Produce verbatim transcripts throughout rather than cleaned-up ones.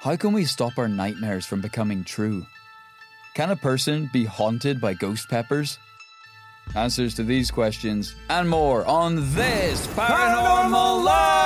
How can we stop our nightmares from becoming true? Can a person be haunted by ghost peppers? Answers to these questions and more on this Paranormal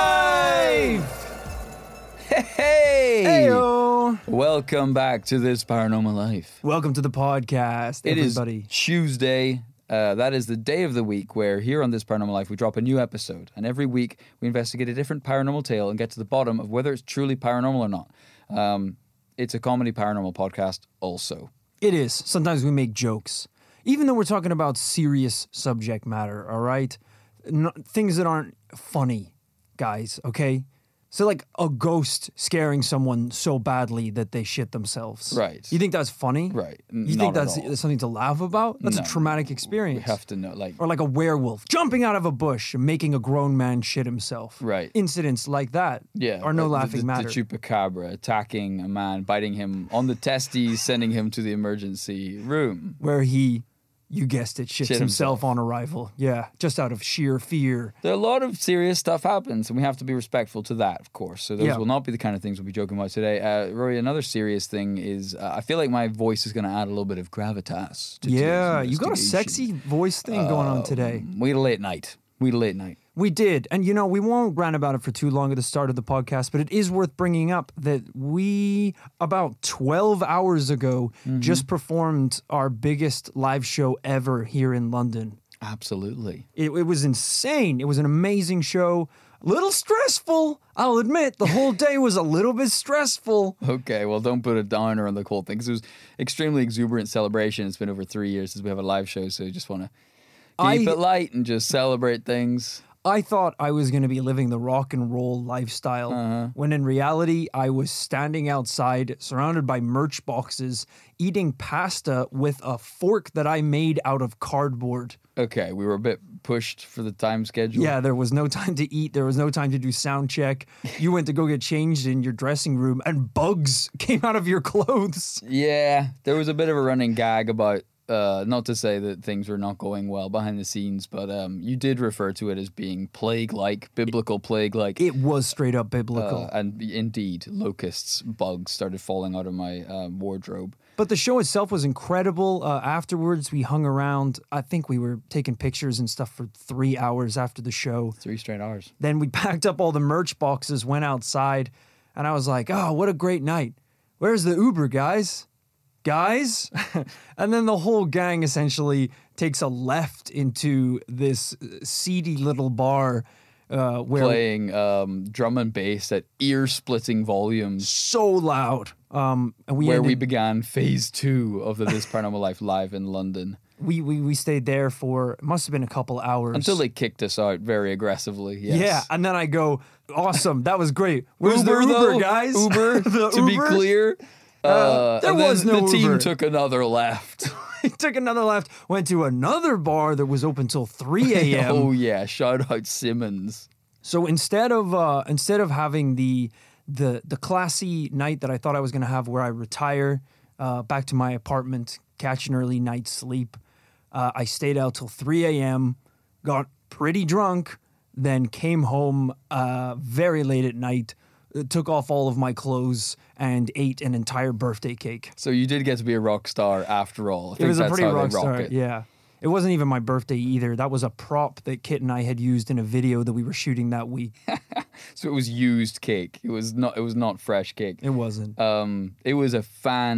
Life! Hey! Hey! Heyo! Welcome back to This Paranormal Life. Welcome to the podcast, everybody. It is Tuesday. Uh, that is the day of the week where here on This Paranormal Life we drop a new episode. And every week we investigate a different paranormal tale and get to the bottom of whether it's truly paranormal or not. Um, it's a comedy paranormal podcast also. It is. Sometimes we make jokes. Even though we're talking about serious subject matter, all right? No, things that aren't funny, guys, okay? So like a ghost scaring someone so badly that they shit themselves. Right. You think that's funny? Right. You Not think at that's all. something to laugh about? That's No. a traumatic experience. We have to know, like... Or like a werewolf jumping out of a bush and making a grown man shit himself. Right. Incidents like that Yeah, are no the- laughing the, matter. The chupacabra attacking a man, biting him on the testes, sending him to the emergency room. Where he, you guessed it, shits Shit himself himself. on arrival. Yeah, just out of sheer fear. There are a lot of serious stuff happens, and we have to be respectful to that, of course. So those Yeah. will not be the kind of things we'll be joking about today. Uh, Rory, another serious thing is uh, I feel like my voice is going to add a little bit of gravitas to Yeah, today's you got a investigation. sexy voice thing going on today. Um, We had a late night. We had a late night. We did. And, you know, we won't rant about it for too long at the start of the podcast, but it is worth bringing up that we, about twelve hours ago, Mm-hmm. just performed our biggest live show ever here in London. Absolutely. It, it was insane. It was an amazing show. A little stressful, I'll admit. The whole day was a little bit stressful. Okay, well, don't put a downer on the whole thing because it was extremely exuberant celebration. It's been over three years since we have a live show, so you just want to keep I- it light and just celebrate things. I thought I was going to be living the rock and roll lifestyle, Uh-huh. when in reality, I was standing outside, surrounded by merch boxes, eating pasta with a fork that I made out of cardboard. Okay, we were a bit pushed for the time schedule. Yeah, there was no time to eat. There was no time to do sound check. You went to go get changed in your dressing room, and bugs came out of your clothes. Yeah, there was a bit of a running gag about, uh, not to say that things were not going well behind the scenes, but um, you did refer to it as being plague-like, biblical plague-like. It was straight up biblical. Uh, and indeed, locusts, bugs started falling out of my um, wardrobe. But the show itself was incredible. Uh, afterwards, we hung around. I think we were taking pictures and stuff for three hours after the show. Three straight hours. Then we packed up all the merch boxes, went outside, and I was like, oh, what a great night. Where's the Uber, guys? Guys? And then the whole gang essentially takes a left into this seedy little bar uh, where Playing um, drum and bass at ear-splitting volumes, so loud. Um, and we where we ended- began phase two of the This Paranormal Life live in London. we, we we stayed there for, it must have been a couple hours. Until they kicked us out very aggressively, yes. Yeah, and then I go, awesome, that was great. Where's Uber, the Uber, though? guys? Uber, The to be Uber? clear. Uh, there and then was no The team Uber. took another left. He took another left, went to another bar that was open till three a.m. Oh yeah, shout out Simmons. So instead of uh, instead of having the the the classy night that I thought I was going to have, where I retire uh, back to my apartment, catch an early night's sleep, uh, I stayed out till three a.m., got pretty drunk, then came home uh, very late at night, uh, took off all of my clothes, and ate an entire birthday cake. So you did get to be a rock star after all. I It think was a that's pretty how rock they rock star, it. yeah. It wasn't even my birthday either. That was a prop that Kit and I had used in a video that we were shooting that week. So it was used cake. It was not. It was not fresh cake. It wasn't. Um, it was a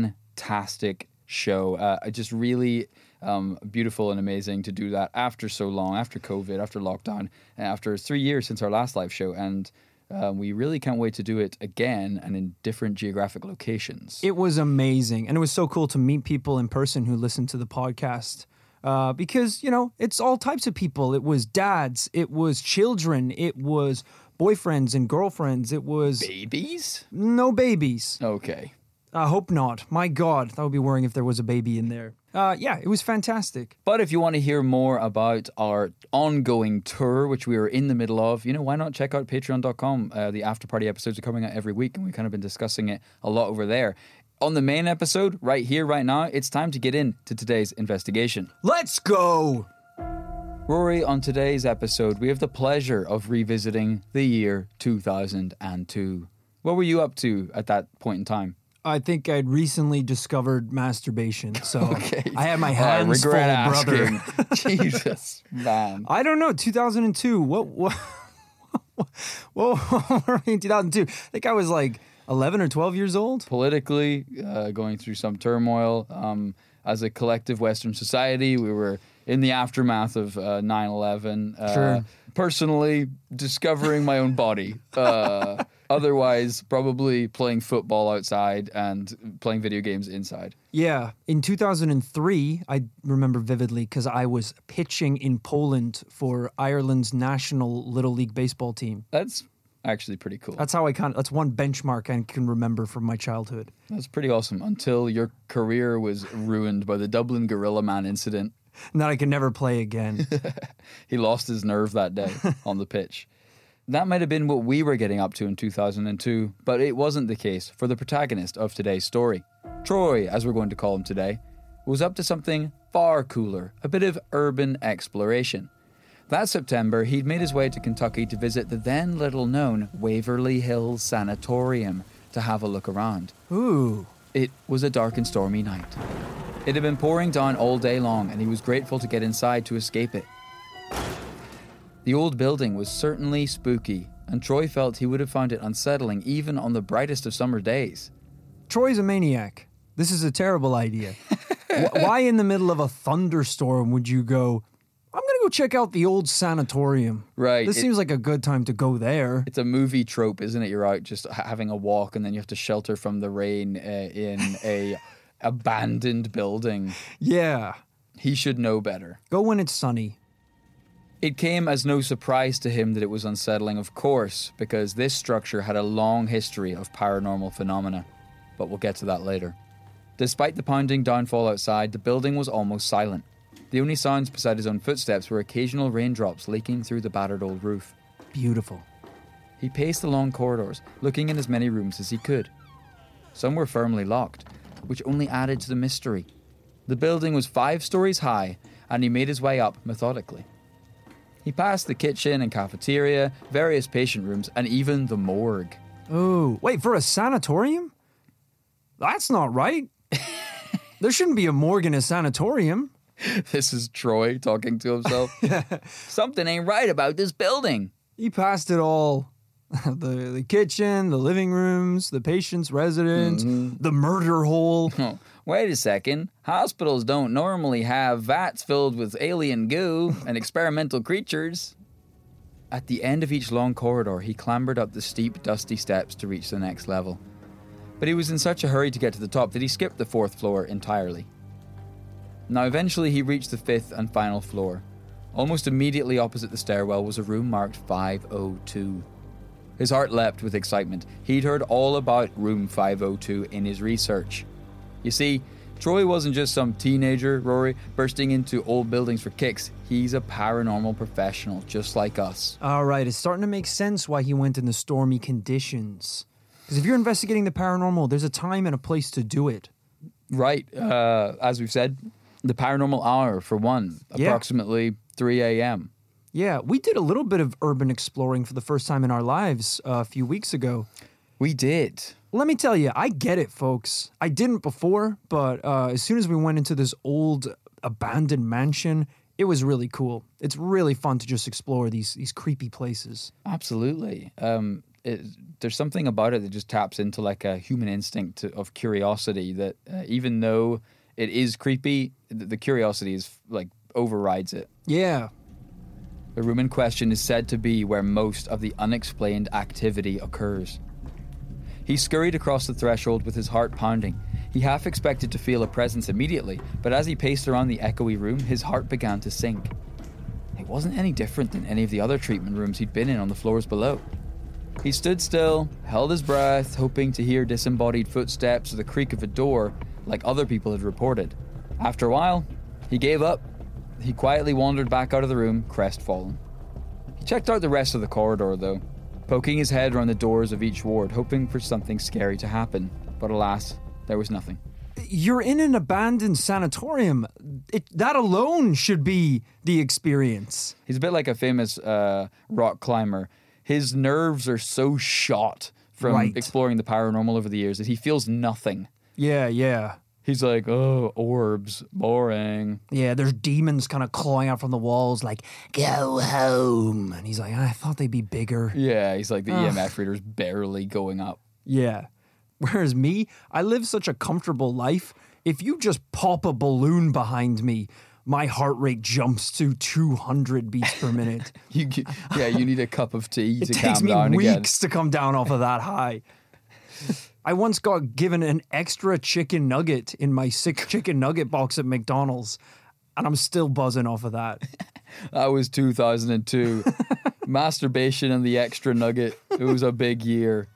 fantastic show. Uh, it just really um, beautiful and amazing to do that after so long, after COVID, after lockdown, and after three years since our last live show, and um, we really can't wait to do it again and in different geographic locations. It was amazing. And it was so cool to meet people in person who listened to the podcast. Uh, because, you know, it's all types of people. It was dads. It was children. It was boyfriends and girlfriends. It was Babies? no babies. Okay. I hope not. My God, that would be worrying if there was a baby in there. Uh, yeah, it was fantastic. But if you want to hear more about our ongoing tour, which we are in the middle of, you know, why not check out patreon dot com? Uh, the after party episodes are coming out every week, and we've kind of been discussing it a lot over there. On the main episode, right here, right now, it's time to get into today's investigation. Let's go! Rory, on today's episode, we have the pleasure of revisiting the year two thousand two. What were you up to at that point in time? I think I'd recently discovered masturbation, so Okay. I had my Oh, I hands full, regret brother. asking. Jesus, man. I don't know, two thousand two. What? What? What were we in two thousand two? I think I was like eleven or twelve years old. Politically, uh, going through some turmoil. Um, as a collective Western society, we were in the aftermath of uh, nine eleven. Uh, Sure. Personally, discovering my own body. Uh, otherwise, probably playing football outside and playing video games inside. Yeah, in two thousand three, I remember vividly because I was pitching in Poland for Ireland's national Little League baseball team. That's actually pretty cool. That's how I kind of, that's one benchmark I can remember from my childhood. That's pretty awesome until your career was ruined by the Dublin Gorilla Man incident. And that I could never play again. He lost his nerve that day on the pitch. That might have been what we were getting up to in two thousand two, but it wasn't the case for the protagonist of today's story. Troy, as we're going to call him today, was up to something far cooler, a bit of urban exploration. That September, he'd made his way to Kentucky to visit the then little-known Waverly Hills Sanatorium to have a look around. Ooh. It was a dark and stormy night. It had been pouring down all day long, and he was grateful to get inside to escape it. The old building was certainly spooky, and Troy felt he would have found it unsettling even on the brightest of summer days. Troy's a maniac. This is a terrible idea. Wh- Why in the middle of a thunderstorm would you go, I'm going to go check out the old sanatorium? Right. This it- seems like a good time to go there. It's a movie trope, isn't it? You're out just ha- having a walk, and then you have to shelter from the rain uh, in a abandoned building. Yeah. He should know better. Go when it's sunny. It came as no surprise to him that it was unsettling, of course, because this structure had a long history of paranormal phenomena. But we'll get to that later. Despite the pounding downfall outside, the building was almost silent. The only sounds beside his own footsteps were occasional raindrops leaking through the battered old roof. Beautiful. He paced the long corridors, looking in as many rooms as he could. Some were firmly locked, which only added to the mystery. The building was five stories high, and he made his way up methodically. He passed the kitchen and cafeteria, various patient rooms, and even the morgue. Oh, wait, for a sanatorium? That's not right. There shouldn't be a morgue in a sanatorium. This is Troy talking to himself. Something ain't right about this building. He passed it all. the the kitchen, the living rooms, the patient's residence, the murder hole. Oh, wait a second. Hospitals don't normally have vats filled with alien goo and experimental creatures. At the end of each long corridor, he clambered up the steep, dusty steps to reach the next level. But he was in such a hurry to get to the top that he skipped the fourth floor entirely. Now, eventually, he reached the fifth and final floor. Almost immediately opposite the stairwell was a room marked five oh two. His heart leapt with excitement. He'd heard all about room five oh two in his research. You see, Troy wasn't just some teenager, Rory, bursting into old buildings for kicks. He's a paranormal professional, just like us. All right, it's starting to make sense why he went in the stormy conditions. Because if you're investigating the paranormal, there's a time and a place to do it. Right, uh, as we've said, the paranormal hour, for one, Yeah. approximately three a.m. Yeah, we did a little bit of urban exploring for the first time in our lives uh, a few weeks ago. We did. Let me tell you, I get it, folks. I didn't before, but uh, as soon as we went into this old abandoned mansion, it was really cool. It's really fun to just explore these these creepy places. Absolutely. Um, it, there's something about it that just taps into like a human instinct to, of curiosity that uh, even though it is creepy, the, the curiosity is like overrides it. Yeah. The room in question is said to be where most of the unexplained activity occurs. He scurried across the threshold with his heart pounding. He half expected to feel a presence immediately, but as he paced around the echoey room, his heart began to sink. It wasn't any different than any of the other treatment rooms he'd been in on the floors below. He stood still, held his breath, hoping to hear disembodied footsteps or the creak of a door, like other people had reported. After a while, he gave up. He quietly wandered back out of the room, crestfallen. He checked out the rest of the corridor, though, poking his head around the doors of each ward, hoping for something scary to happen. But alas, there was nothing. You're in an abandoned sanatorium. It, that alone should be the experience. He's a bit like a famous uh, rock climber. His nerves are so shot from Right. exploring the paranormal over the years is he feels nothing. Yeah, yeah. He's like, oh, orbs, boring. Yeah, there's demons kind of clawing out from the walls like, go home. And he's like, I thought they'd be bigger. Yeah, he's like, the E M F reader's barely going up. Yeah. Whereas me, I live such a comfortable life. If you just pop a balloon behind me, my heart rate jumps to two hundred beats per minute. You, yeah, you need a cup of tea It to takes calm me down again. weeks to come down off of that high. I once got given an extra chicken nugget in my six chicken nugget box at McDonald's, and I'm still buzzing off of that. That was two thousand two. Masturbation and the extra nugget. It was a big year.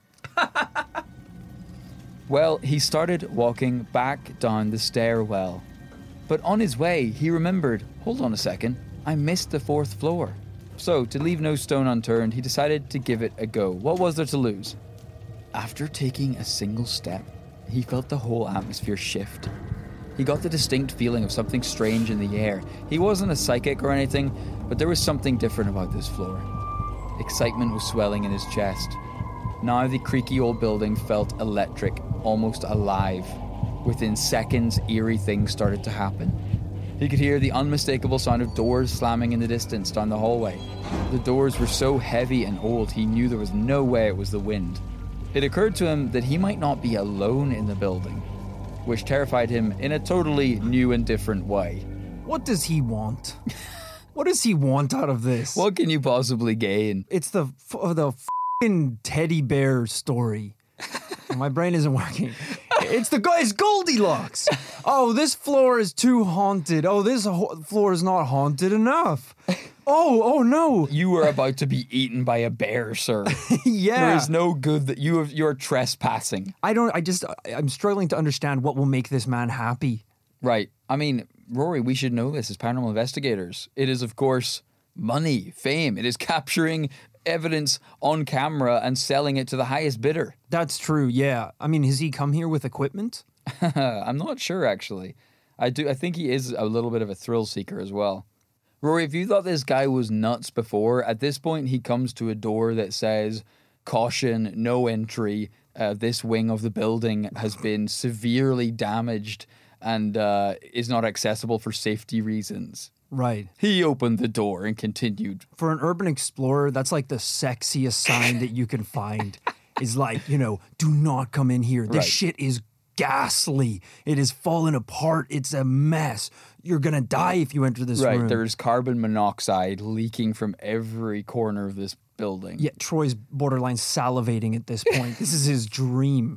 Well, he started walking back down the stairwell. But on his way, he remembered, hold on a second, I missed the fourth floor. So, to leave no stone unturned, he decided to give it a go. What was there to lose? After taking a single step, he felt the whole atmosphere shift. He got the distinct feeling of something strange in the air. He wasn't a psychic or anything, but there was something different about this floor. Excitement was swelling in his chest. Now the creaky old building felt electric, almost alive. Within seconds, eerie things started to happen. He could hear the unmistakable sound of doors slamming in the distance down the hallway. The doors were so heavy and old, he knew there was no way it was the wind. It occurred to him that he might not be alone in the building, which terrified him in a totally new and different way. What does he want? What does he want out of this? What can you possibly gain? It's the f- the f***ing teddy bear story. My brain isn't working. It's the guy's Goldilocks. Oh, this floor is too haunted. Oh, this ho- floor is not haunted enough. Oh, oh no. You were about to be eaten by a bear, sir. Yeah. There is no good that you have, you're trespassing. I don't, I just, I'm struggling to understand what will make this man happy. Right. I mean, Rory, we should know this as paranormal investigators. It is, of course, money, fame. It is capturing evidence on camera and selling it to the highest bidder. That's true, yeah. I mean, has he come here with equipment? I'm not sure, actually. I do. I think he is a little bit of a thrill seeker as well. Rory, if you thought this guy was nuts before, at this point he comes to a door that says, caution, no entry. Uh, this wing of the building has been severely damaged and uh, is not accessible for safety reasons. Right. He opened the door and continued. For an urban explorer, that's like the sexiest sign that you can find. Is like, you know, do not come in here. This Right. shit is ghastly. It is falling apart. It's a mess. You're going to die if you enter this Right, room. there's carbon monoxide leaking from every corner of this building. Yeah, Troy's borderline salivating at this point. This is his dream.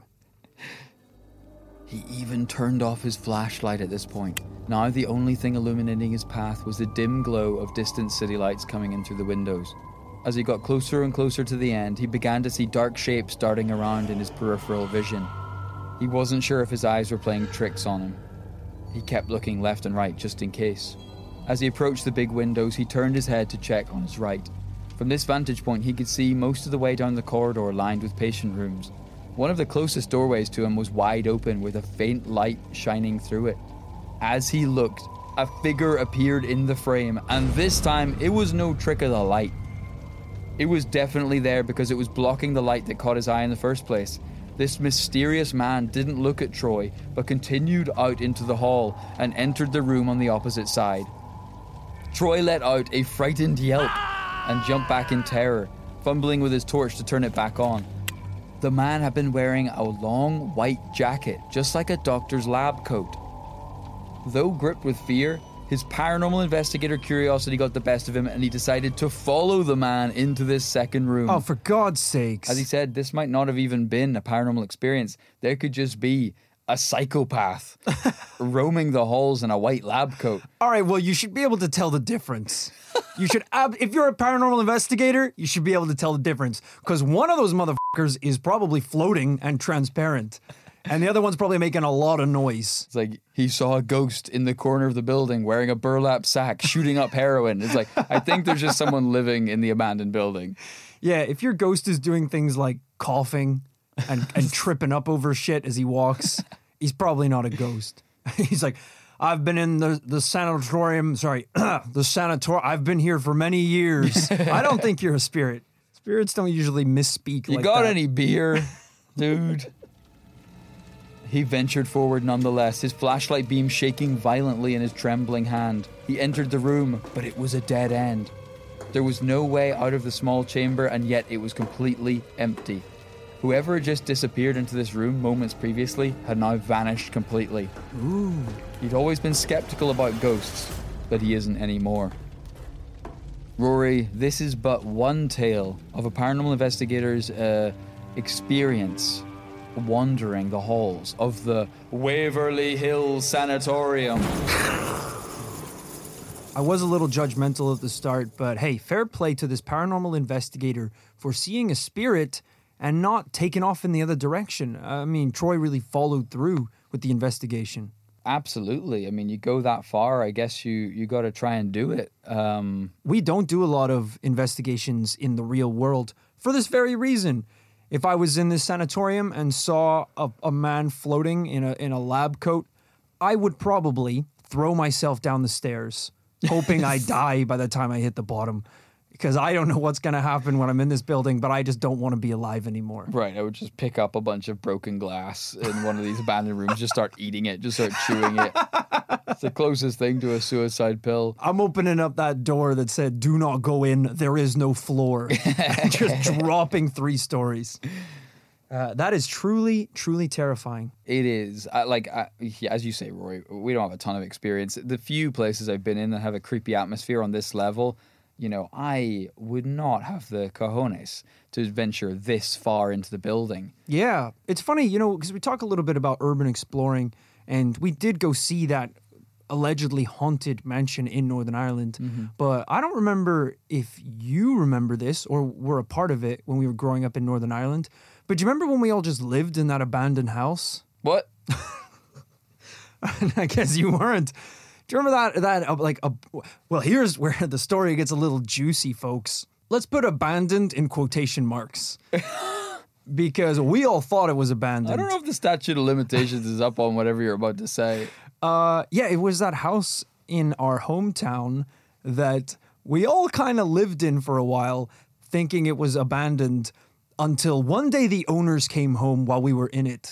He even turned off his flashlight at this point. Now the only thing illuminating his path was the dim glow of distant city lights coming in through the windows. As he got closer and closer to the end, he began to see dark shapes darting around in his peripheral vision. He wasn't sure if his eyes were playing tricks on him. He kept looking left and right just in case. As he approached the big windows, he turned his head to check on his right. From this vantage point, he could see most of the way down the corridor lined with patient rooms. One of the closest doorways to him was wide open with a faint light shining through it. As he looked, a figure appeared in the frame, and this time it was no trick of the light. It was definitely there because it was blocking the light that caught his eye in the first place. This mysterious man didn't look at Troy, but continued out into the hall and entered the room on the opposite side. Troy let out a frightened yelp and jumped back in terror, fumbling with his torch to turn it back on. The man had been wearing a long white jacket, just like a doctor's lab coat. Though gripped with fear, his paranormal investigator curiosity got the best of him, and he decided to follow the man into this second room. Oh, for God's sakes. As he said, this might not have even been a paranormal experience. There could just be a psychopath roaming the halls in a white lab coat. All right, well, you should be able to tell the difference. You should, ab- if you're a paranormal investigator, you should be able to tell the difference. Because one of those motherfuckers is probably floating and transparent. And the other one's probably making a lot of noise. It's like he saw a ghost in the corner of the building wearing a burlap sack shooting up heroin. It's like, I think there's just someone living in the abandoned building. Yeah, if your ghost is doing things like coughing and, and tripping up over shit as he walks, he's probably not a ghost. He's like, I've been in the, the sanatorium, sorry, the sanatorium, I've been here for many years. I don't think you're a spirit. Spirits don't usually misspeak You like got that. any beer, dude? He ventured forward nonetheless, his flashlight beam shaking violently in his trembling hand. He entered the room, but it was a dead end. There was no way out of the small chamber, and yet it was completely empty. Whoever had just disappeared into this room moments previously had now vanished completely. Ooh. He'd always been skeptical about ghosts, but he isn't anymore. Rory, this is but one tale of a paranormal investigator's uh, experience wandering the halls of the Waverly Hills Sanatorium. I was a little judgmental at the start, but hey, fair play to this paranormal investigator for seeing a spirit and not taking off in the other direction. I mean, Troy really followed through with the investigation. Absolutely. I mean, you go that far, I guess you, you got to try and do it. Um, We don't do a lot of investigations in the real world for this very reason. If I was in this sanatorium and saw a, a man floating in a in a lab coat, I would probably throw myself down the stairs, hoping I die by the time I hit the bottom. Because I don't know what's going to happen when I'm in this building, but I just don't want to be alive anymore. right, I would just pick up a bunch of broken glass in one of these abandoned rooms, just start eating it, just start chewing it. It's the closest thing to a suicide pill. I'm opening up that door that said, "Do not go in, there is no floor." Just dropping three stories. Uh, that is truly, truly terrifying. It is. I, like, I, yeah, as you say, Roy, we don't have a ton of experience. The few places I've been in that have a creepy atmosphere on this level, you know, I would not have the cojones to venture this far into the building. Yeah, it's funny, you know, because we talk a little bit about urban exploring, and we did go see that allegedly haunted mansion in Northern Ireland, Mm-hmm. but I don't remember if you remember this or were a part of it when we were growing up in Northern Ireland, but do you remember when we all just lived in that abandoned house? What? I guess you weren't. Do you remember that, that uh, like, uh, well, here's where the story gets a little juicy, folks. Let's put abandoned in quotation marks. Because we all thought it was abandoned. I don't know if the statute of limitations is up on whatever you're about to say. Uh, yeah, it was that house in our hometown that we all kind of lived in for a while, thinking it was abandoned until one day the owners came home while we were in it.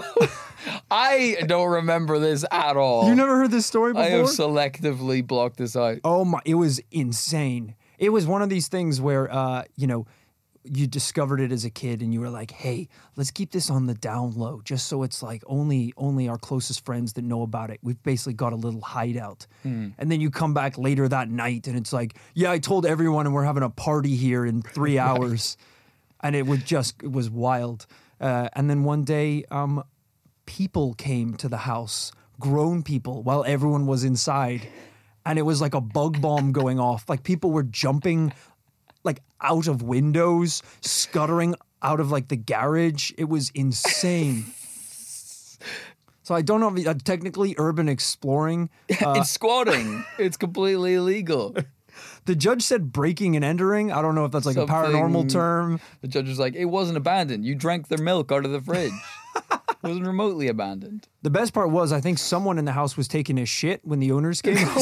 I don't remember this at all. You never heard this story before? I have selectively blocked this out. Oh my, it was insane. It was one of these things where, uh, you know, you discovered it as a kid and you were like, hey, let's keep this on the down low just so it's like only only our closest friends that know about it. We've basically got a little hideout. Mm. And then you come back later that night and it's like, yeah, I told everyone and we're having a party here in three hours. And it was just, it was wild. Uh, and then one day, um, people came to the house, grown people, while everyone was inside. And it was like a bug bomb going off. Like people were jumping like out of windows, scuttering out of like the garage. It was insane. So I don't know if uh, technically urban exploring. Uh, It's squatting. It's completely illegal. the judge said breaking and entering. I don't know if that's like Something- a paranormal term. The judge was like, it wasn't abandoned. You drank their milk out of the fridge. It wasn't remotely abandoned. The best part was I think someone in the house was taking a shit when the owners came home.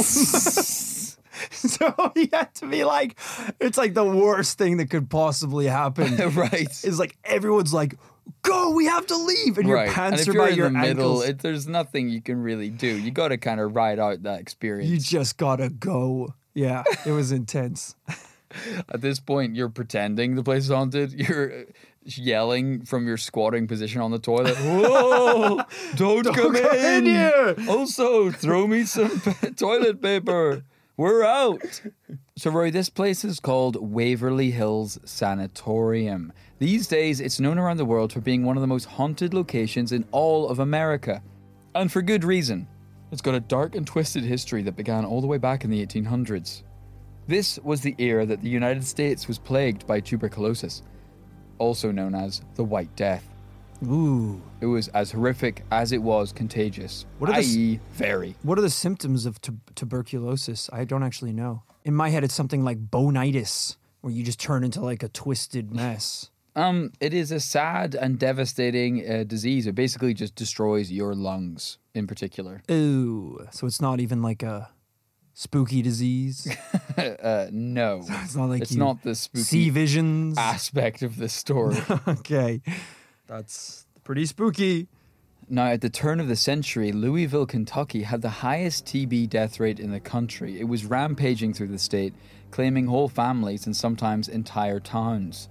So he had to be like, it's like the worst thing that could possibly happen. Right. Is like everyone's like, go, we have to leave. And your Right. pants and if are you're by in your the middle, ankles. it, there's nothing you can really do. You got to kind of ride out that experience. You just gotta go. Yeah, it was intense. At this point, you're pretending the place is haunted. You're yelling from your squatting position on the toilet. Whoa! Don't, come, come in in. here. Also, throw me some pa- toilet paper. We're out. So, Roy, this place is called Waverly Hills Sanatorium. These days, it's known around the world for being one of the most haunted locations in all of America. And for good reason. It's got a dark and twisted history that began all the way back in the eighteen hundreds. This was the era that the United States was plagued by tuberculosis, also known as the White Death. Ooh. It was as horrific as it was contagious, What are the s- that is very. What are the symptoms of tu- tuberculosis? I don't actually know. In my head, it's something like bonitis, where you just turn into like a twisted mess. Um, it is a sad and devastating uh, disease. It basically just destroys your lungs in particular. Ooh. So it's not even like a spooky disease? uh, no, It's not like it's you not the spooky see visions. aspect of the story. Okay, that's pretty spooky. Now, at the turn of the century, Louisville, Kentucky had the highest T B death rate in the country. It was rampaging through the state, claiming whole families and sometimes entire towns.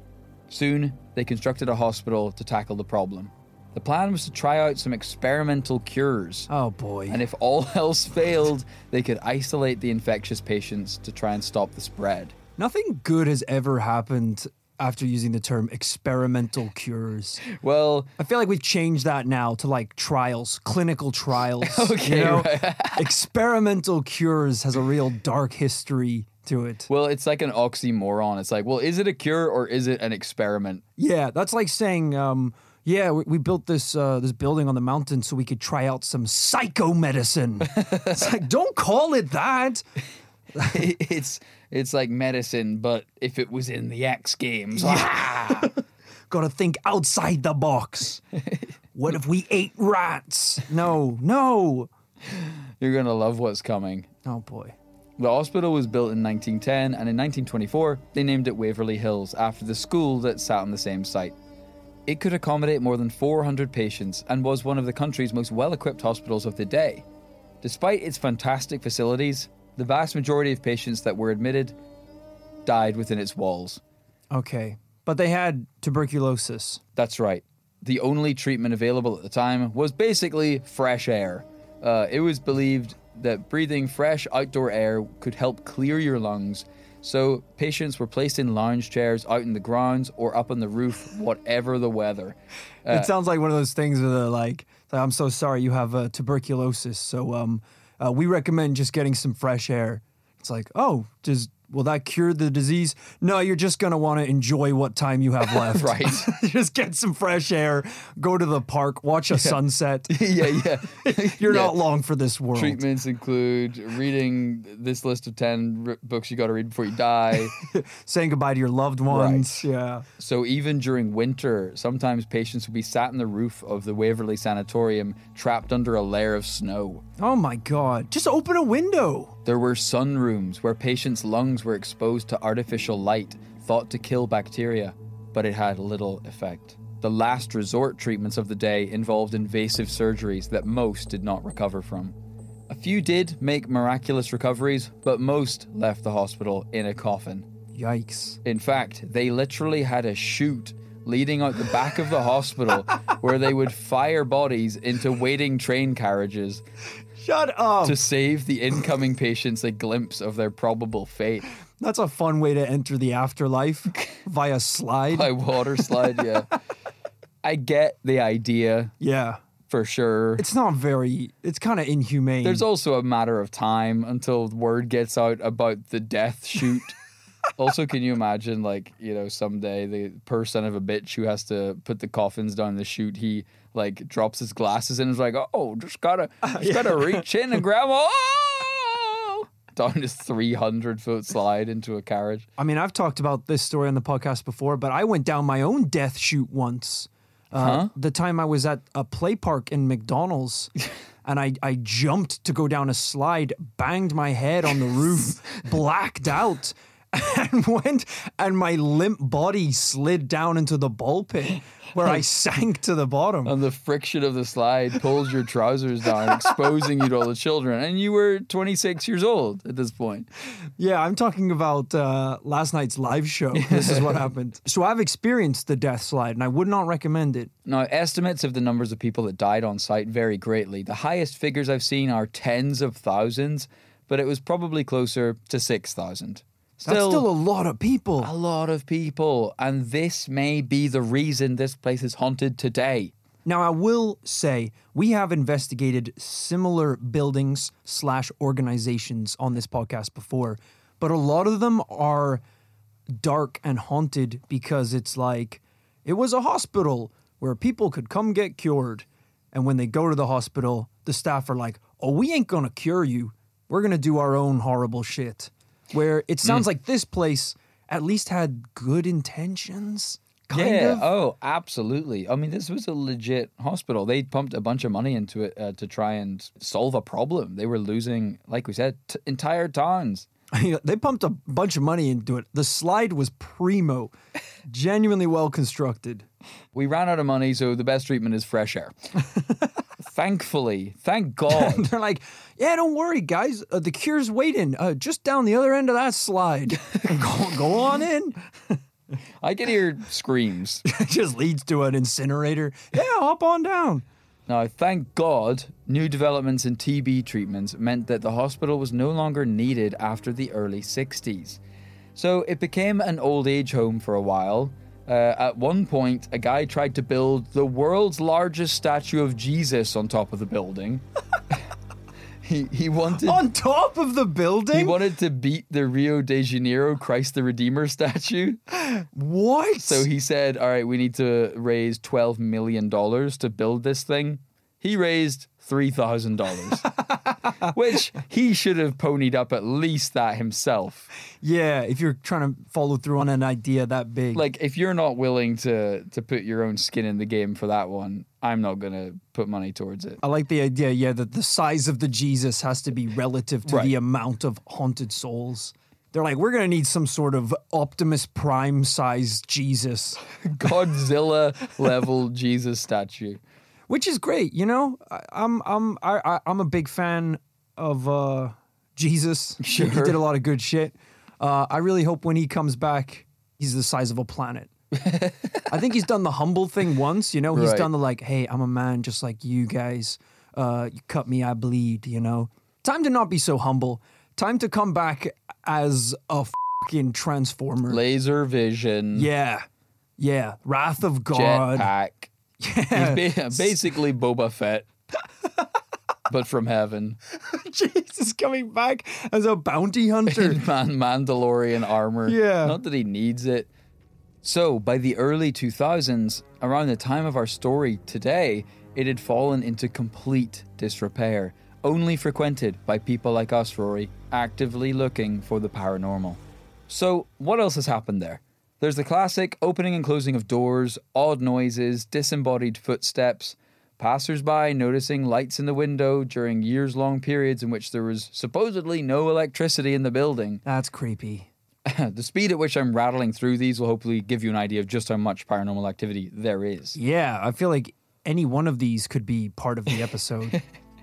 Soon, they constructed a hospital to tackle the problem. The plan was to try out some experimental cures. Oh boy. And if all else failed, they could isolate the infectious patients to try and stop the spread. Nothing good has ever happened after using the term experimental cures. Well, I feel like we've changed that now to like trials, clinical trials. Okay, you know? right. Experimental cures has a real dark history to it. well, it's like an oxymoron. It's like, well, is it a cure or is it an experiment? Yeah, that's like saying, um, yeah, we, we built this uh, this building on the mountain so we could try out some psychomedicine. It's like, don't call it that. it's it's like medicine, but if it was in the X Games. Gotta think outside the box. What if we ate rats? No, no. You're going to love what's coming. Oh boy. The hospital was built in nineteen ten, and in nineteen twenty-four, they named it Waverly Hills after the school that sat on the same site. It could accommodate more than four hundred patients and was one of the country's most well-equipped hospitals of the day. Despite its fantastic facilities, the vast majority of patients that were admitted died within its walls. Okay. But they had tuberculosis. That's right. The only treatment available at the time was basically fresh air. Uh, it was believed that breathing fresh outdoor air could help clear your lungs, so patients were placed in lounge chairs out in the grounds or up on the roof, whatever the weather. Uh, It sounds like one of those things where they're like, I'm so sorry you have uh, tuberculosis, so um, uh, we recommend just getting some fresh air. It's like, oh, does will that cure the disease? No, you're just going to want to enjoy what time you have left. Right. Just get some fresh air, go to the park, watch a sunset. yeah, yeah. You're Yeah. not long for this world. Treatments include reading this list of ten r- books you got to read before you die. Saying goodbye to your loved ones. Yeah. So even during winter, sometimes patients would be sat on the roof of the Waverly Sanatorium, trapped under a layer of snow. Oh my God. Just open a window. There were sunrooms where patients' lungs were exposed to artificial light, thought to kill bacteria, but it had little effect. The last resort treatments of the day involved invasive surgeries that most did not recover from. A few did make miraculous recoveries, but most left the hospital in a coffin. Yikes. In fact, they literally had a chute leading out the back of the hospital where they would fire bodies into waiting train carriages Shut up. to save the incoming patients a glimpse of their probable fate. That's a fun way to enter the afterlife via slide. By water slide, yeah. I get the idea Yeah. for sure. It's not very, it's kind of inhumane. There's also a matter of time until word gets out about the death chute. Also, can you imagine, like, you know, someday the poor son of a bitch who has to put the coffins down the chute, he, like, drops his glasses and is like, oh, just gotta, just gotta reach in and grab, oh! Down this three hundred foot slide into a carriage. I mean, I've talked about this story on the podcast before, but I went down my own death chute once. Uh, Huh? The time I was at a play park in McDonald's. And I, I jumped to go down a slide, banged my head on the roof, blacked out, and went, and my limp body slid down into the ball pit where I sank to the bottom. And the friction of the slide pulls your trousers down, exposing you to all the children. And you were twenty-six years old at this point. Yeah, I'm talking about uh, last night's live show. This is what happened. So I've experienced the death slide, and I would not recommend it. Now, estimates of the numbers of people that died on site vary greatly. The highest figures I've seen are tens of thousands, but it was probably closer to six thousand. That's still a lot of people. a lot of people, and this may be the reason this place is haunted today. Now, I will say we have investigated similar buildings slash organizations on this podcast before, but a lot of them are dark and haunted because it's like it was a hospital where people could come get cured. And when they go to the hospital, the staff are like, oh, we ain't going to cure you. We're going to do our own horrible shit. Where it sounds like this place at least had good intentions. kind yeah. of. Oh, absolutely. I mean, this was a legit hospital. They pumped a bunch of money into it uh, to try and solve a problem. They were losing, like we said, t- entire towns. They pumped a bunch of money into it. The slide was primo, genuinely well constructed. We ran out of money, so the best treatment is fresh air. Thankfully, thank God. They're like, yeah, don't worry, guys. Uh, the cure's waiting uh, just down the other end of that slide. go, go on in. I can hear screams. It just leads to an incinerator. Yeah, hop on down. Now, thank God, new developments in T B treatments meant that the hospital was no longer needed after the early sixties. So it became an old age home for a while. Uh, at one point, a guy tried to build the world's largest statue of Jesus on top of the building. he he wanted On top of the building? he wanted to beat the Rio de Janeiro Christ the Redeemer statue. What? So he said, all right, we need to raise twelve million dollars to build this thing. He raised three thousand dollars, which he should have ponied up at least that himself. Yeah, if you're trying to follow through on an idea that big. Like, if you're not willing to, to put your own skin in the game for that one, I'm not going to put money towards it. I like the idea, yeah, that the size of the Jesus has to be relative to Right. the amount of haunted souls. They're like, we're going to need some sort of Optimus Prime sized Jesus, Godzilla level Jesus statue. which is great. You know, I, I'm I'm I, I- I'm a big fan of uh, Jesus. Sure. He did a lot of good shit. Uh, I really hope when he comes back, he's the size of a planet. I think he's done the humble thing once. You know, he's Right. done the like, hey, I'm a man just like you guys. Uh, you cut me, I bleed. You know, time to not be so humble. Time to come back as a fucking transformer. Laser vision. Yeah, yeah. Wrath of God. Jetpack. Yeah. He's ba- basically Boba Fett, but from heaven. Jesus coming back as a bounty hunter. In Man- Mandalorian armor. Yeah. Not that he needs it. So, by the early two thousands, around the time of our story today, it had fallen into complete disrepair, only frequented by people like us, Rory, actively looking for the paranormal. So, what else has happened there? There's the classic opening and closing of doors, odd noises, disembodied footsteps, passers-by noticing lights in the window during years-long periods in which there was supposedly no electricity in the building. That's creepy. The speed at which I'm rattling through these will hopefully give you an idea of just how much paranormal activity there is. Yeah, I feel like any one of these could be part of the episode.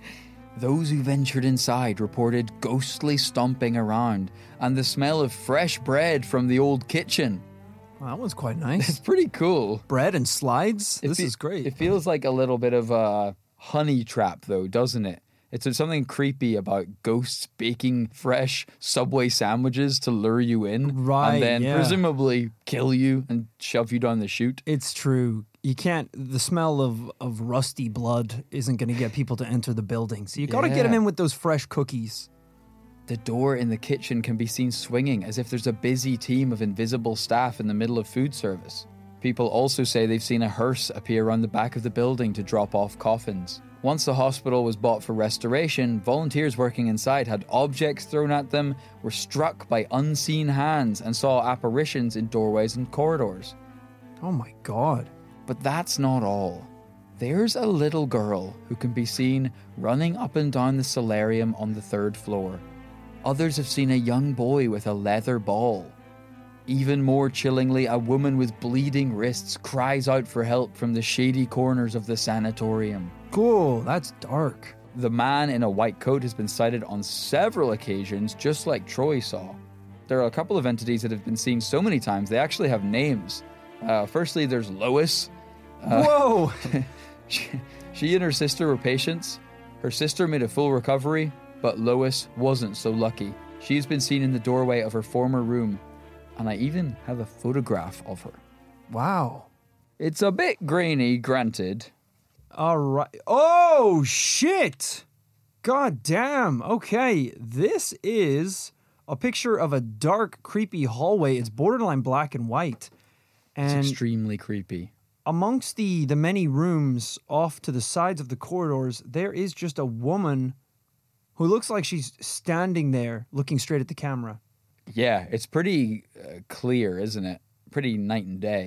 Those who ventured inside reported ghostly stomping around and the smell of fresh bread from the old kitchen. Well, that one's quite It's nice. pretty cool. Bread and slides. It This fe- is great. It feels like a little bit of a honey trap, though, doesn't it? It's there's something creepy about ghosts baking fresh Subway sandwiches to lure you in, Right, and then yeah. presumably kill you and shove you down the chute. It's true. You can't. The smell of of rusty blood isn't going to get people to enter the building. So you got to get Yeah. them in with those fresh cookies. The door in the kitchen can be seen swinging as if there's a busy team of invisible staff in the middle of food service. People also say they've seen a hearse appear around the back of the building to drop off coffins. Once the hospital was bought for restoration, volunteers working inside had objects thrown at them, were struck by unseen hands, and saw apparitions in doorways and corridors. Oh my god. But that's not all. There's a little girl who can be seen running up and down the solarium on the third floor. Others have seen a young boy with a leather ball. Even more chillingly, a woman with bleeding wrists cries out for help from the shady corners of the sanatorium. Cool. That's dark. The man in a white coat has been sighted on several occasions, just like Troy saw. There are a couple of entities that have been seen so many times, they actually have names. Uh, firstly, there's Lois. Whoa. She, she and her sister were patients. Her sister made a full recovery, but Lois wasn't so lucky. She's been seen in the doorway of her former room, and I even have a photograph of her. Wow. It's a bit grainy, granted. All right. Oh shit. God damn. Okay. This is a picture of a dark, creepy hallway. It's borderline black and white. It's And extremely creepy. amongst the the many rooms off to the sides of the corridors, there is just a woman who looks like she's standing there looking straight at the camera. Yeah, it's pretty uh, clear, isn't it? Pretty night and day.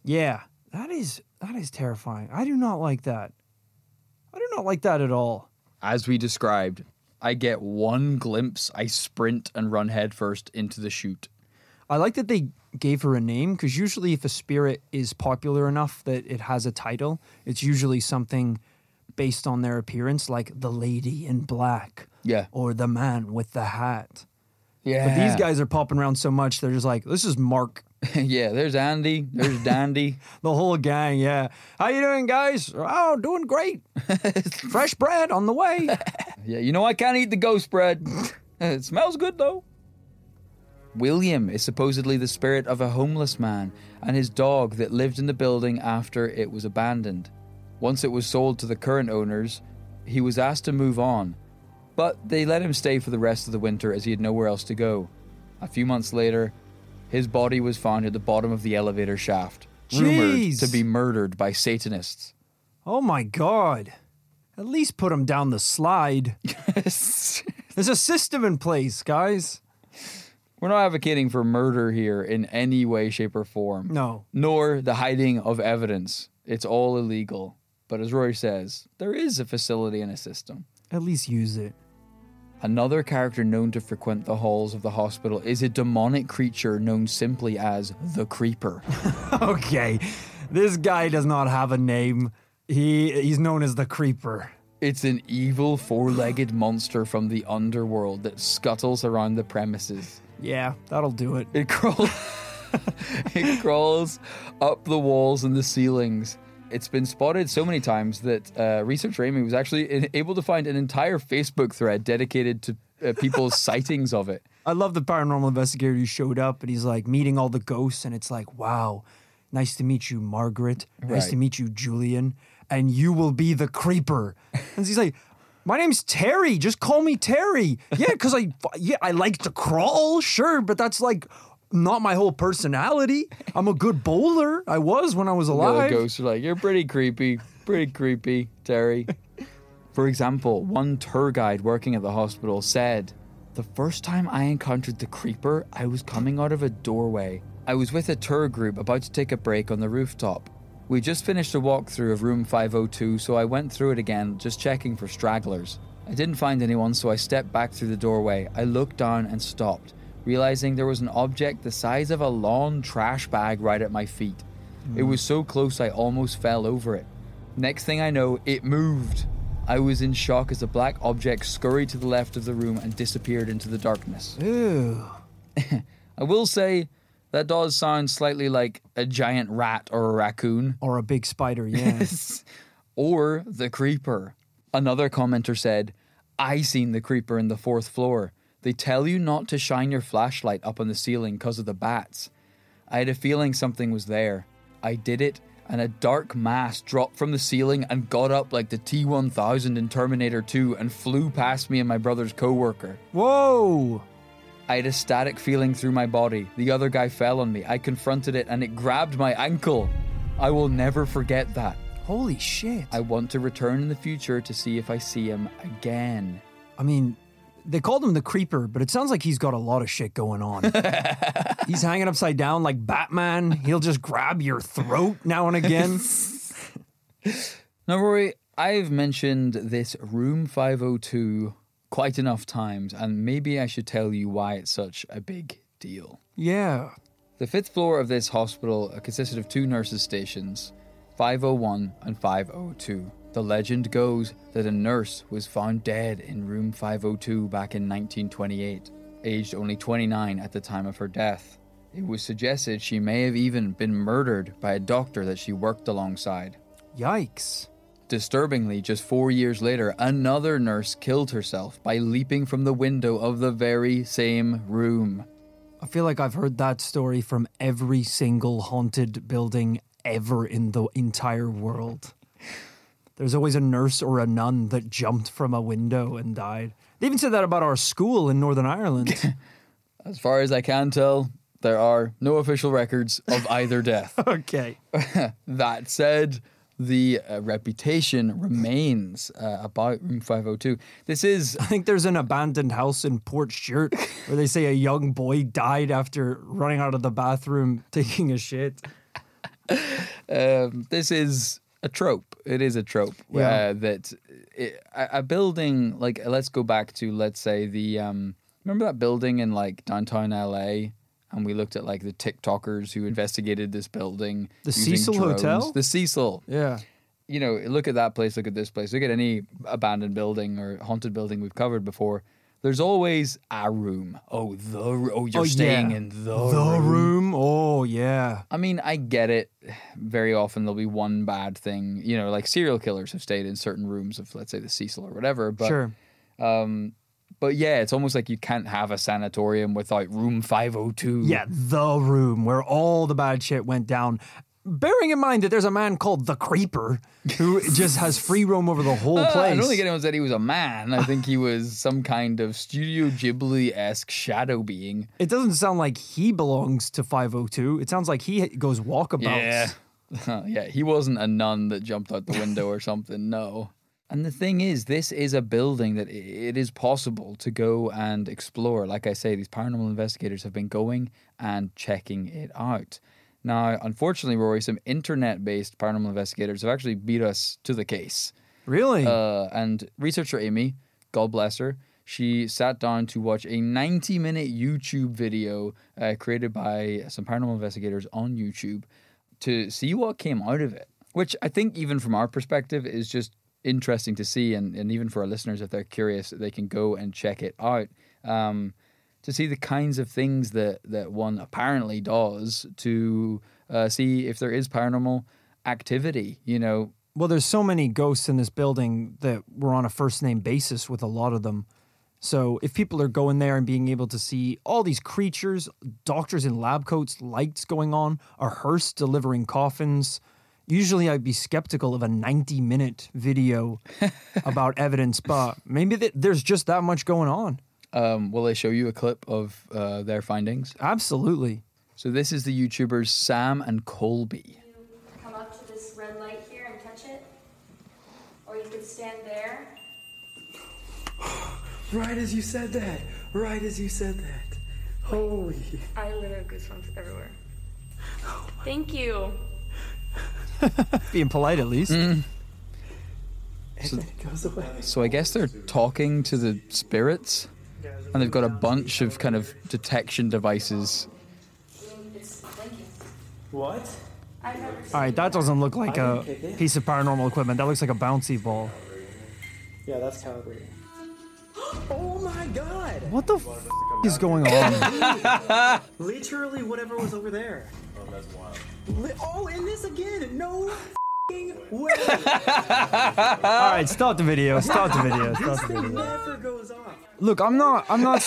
Yeah, that is that is terrifying. I do not like that. I do not like that at all. As we described, I get one glimpse, I sprint and run headfirst into the chute. I like that they gave her a name, because usually if a spirit is popular enough that it has a title, it's usually something based on their appearance, like the lady in black. Yeah. Or the man with the hat. Yeah. But these guys are popping around so much, they're just like, this is Mark. Yeah, there's Andy, there's Dandy. The whole gang, yeah. How you doing, guys? Oh, doing great. Fresh bread on the way. Yeah, you know I can't eat the ghost bread. It smells good, though. William is supposedly the spirit of a homeless man and his dog that lived in the building after it was abandoned. Once it was sold to the current owners, he was asked to move on, but they let him stay for the rest of the winter as he had nowhere else to go. A few months later, his body was found at the bottom of the elevator shaft, rumored Jeez. to be murdered by Satanists. Oh my God. At least put him down the slide. There's a system in place, guys. We're not advocating for murder here in any way, shape, or form. No. Nor the hiding of evidence. It's all illegal. But as Rory says, there is a facility and a system. At least use it. Another character known to frequent the halls of the hospital is a demonic creature known simply as the Creeper. Okay. This guy does not have a name. He he's known as the Creeper. It's an evil four-legged monster from the underworld that scuttles around the premises. Yeah, that'll do it. It crawls It crawls up the walls and the ceilings. It's been spotted so many times that uh, researcher Amy was actually able to find an entire Facebook thread dedicated to uh, people's sightings of it. I love the paranormal investigator who showed up and he's like meeting all the ghosts and it's like, wow, nice to meet you, Margaret. Nice Right. to meet you, Julian. And you will be the Creeper. And he's like, my name's Terry. Just call me Terry. Yeah, because I, yeah, I like to crawl, sure, but that's like not my whole personality. I'm a good bowler. I was when I was The other alive. ghosts are like, you're pretty creepy, pretty creepy, Terry. For example, one tour guide working at the hospital said, the first time I encountered the Creeper, I was coming out of a doorway. I was with a tour group about to take a break on the rooftop. We just finished a walkthrough of room five oh two, so I went through it again, just checking for stragglers. I didn't find anyone, so I stepped back through the doorway. I looked down and stopped, realizing there was an object the size of a lawn trash bag right at my feet. Mm. It was so close I almost fell over it. Next thing I know, it moved. I was in shock as a black object scurried to the left of the room and disappeared into the darkness. Ew. I will say, that does sound slightly like a giant rat or a raccoon. Or a big spider, yeah. Or the Creeper. Another commenter said, I seen the Creeper in the fourth floor. They tell you not to shine your flashlight up on the ceiling because of the bats. I had a feeling something was there. I did it, and a dark mass dropped from the ceiling and got up like the T one thousand in Terminator two and flew past me and my brother's co-worker. Whoa! I had a static feeling through my body. The other guy fell on me. I confronted it and it grabbed my ankle. I will never forget that. Holy shit. I want to return in the future to see if I see him again. I mean, they called him the Creeper, but it sounds like he's got a lot of shit going on. He's hanging upside down like Batman. He'll just grab your throat now and again. Now, Rory, I've mentioned this room five oh two quite enough times, and maybe I should tell you why it's such a big deal. Yeah. The fifth floor of this hospital consisted of two nurses' stations, five oh one and five oh two. The legend goes that a nurse was found dead in room five oh two back in nineteen twenty-eight, aged only twenty-nine at the time of her death. It was suggested she may have even been murdered by a doctor that she worked alongside. Yikes. Disturbingly, just four years later, another nurse killed herself by leaping from the window of the very same room. I feel like I've heard that story from every single haunted building ever in the entire world. There's always a nurse or a nun that jumped from a window and died. They even said that about our school in Northern Ireland. As far as I can tell, there are no official records of either death. Okay. That said, the uh, reputation remains uh, about room five oh two. This is... I think there's an abandoned house in Port Stewart where they say a young boy died after running out of the bathroom taking a shit. um, this is a trope. It is a trope Yeah. uh, that it, a, a building like let's go back to let's say the um, remember that building in like downtown L A, and we looked at like the TikTokers who investigated this building. The using Cecil drones. Hotel? The Cecil. Yeah. You know, look at that place. Look at this place. Look at any abandoned building or haunted building we've covered before. There's always a room. Oh, the oh, you're Oh, staying yeah. in the, The room. room. Oh, yeah. I mean, I get it. Very often there'll be one bad thing. You know, like serial killers have stayed in certain rooms of, let's say, the Cecil or whatever. But, Sure. Um, but yeah, it's almost like you can't have a sanatorium without room five oh two. Yeah, the room where all the bad shit went down. Bearing in mind that there's a man called the Creeper who just has free roam over the whole Uh, place. I don't think anyone said he was a man. I think he was some kind of Studio Ghibli-esque shadow being. It doesn't sound like he belongs to five oh two. It sounds like he goes walkabouts. Yeah. yeah, he wasn't a nun that jumped out the window or something, no. And the thing is, this is a building that i- it is possible to go and explore. Like I say, these paranormal investigators have been going and checking it out. Now, unfortunately, Rory, some internet-based paranormal investigators have actually beat us to the case. Really? Uh, and researcher Amy, God bless her, she sat down to watch a ninety-minute YouTube video uh, created by some paranormal investigators on YouTube to see what came out of it, which I think even from our perspective is just interesting to see. And, and even for our listeners, if they're curious, they can go and check it out. Um, to see the kinds of things that, that one apparently does to uh, see if there is paranormal activity, you know. Well, there's so many ghosts in this building that we're on a first name basis with a lot of them. So if people are going there and being able to see all these creatures, doctors in lab coats, lights going on, a hearse delivering coffins, usually I'd be skeptical of a ninety minute video about evidence, but maybe th- there's just that much going on. Um, will they show you a clip of uh, their findings? Absolutely. So this is the YouTubers Sam and Colby. You come up to this red light here and touch it, or you could stand there. Right as you said that. Right as you said that. Holy. I literally have goosebumps everywhere. Thank you. Being polite at least. And then it goes away. So I guess they're talking to the spirits, and they've got a bunch of kind of detection devices. It's blinking. What? I've never seen All right, that doesn't look like I a didn't kick it. piece of paranormal equipment. That looks like a bouncy ball. Yeah, that's calibrating. Oh my god! What the f- is going on? Literally whatever was over there. Oh, that's wild. Li- oh, and this again! No f***ing way! All right, stop the video. Stop the video. Stop This the thing video. never goes off. Look, I'm not. I'm not.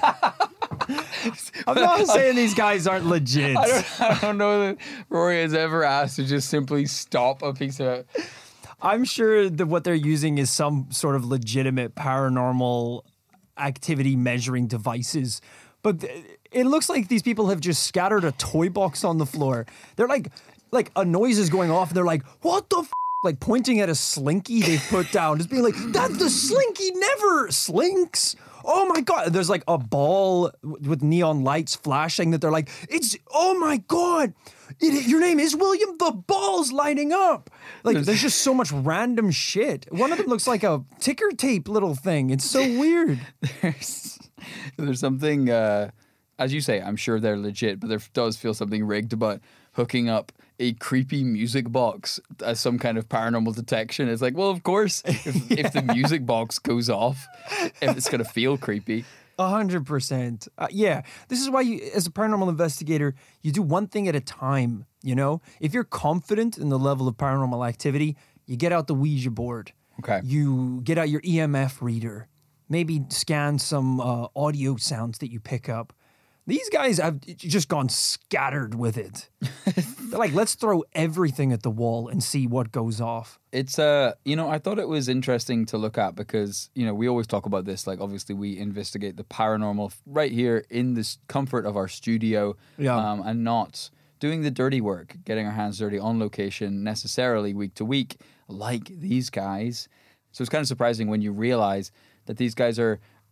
I'm not saying these guys aren't legit. I don't, I don't know that Rory has ever asked to just simply stop a piece of it. I'm sure that what they're using is some sort of legitimate paranormal activity measuring devices. But th- it looks like these people have just scattered a toy box on the floor. They're like, like a noise is going off, and they're like, "What the?" F-? Like pointing at a slinky they've put down, just being like, "That the slinky never slinks." Oh my god! There's like a ball w- with neon lights flashing that they're like, "It's oh my god! It, your name is William. The ball's lighting up." Like there's just so much random shit. One of them looks like a ticker tape little thing. It's so weird. There's, there's something, uh, as you say, I'm sure they're legit, but there does feel something rigged about hooking up a creepy music box as some kind of paranormal detection. It's like, well, of course, if, if the music box goes off, if it's going to feel creepy. A hundred percent. Uh, Yeah, this is why you, as a paranormal investigator, you do one thing at a time. You know, if you're confident in the level of paranormal activity, you get out the Ouija board. Okay. You get out your E M F reader. Maybe scan some uh, audio sounds that you pick up. These guys have just gone scattered with it. They're like, let's throw everything at the wall and see what goes off. It's uh, you know, I thought it was interesting to look at because, you know, we always talk about this. Like, obviously, we investigate the paranormal right here in this comfort of our studio, Yeah. um, and not doing the dirty work, getting our hands dirty on location necessarily week to week, like these guys. So it's kind of surprising when you realize that these guys are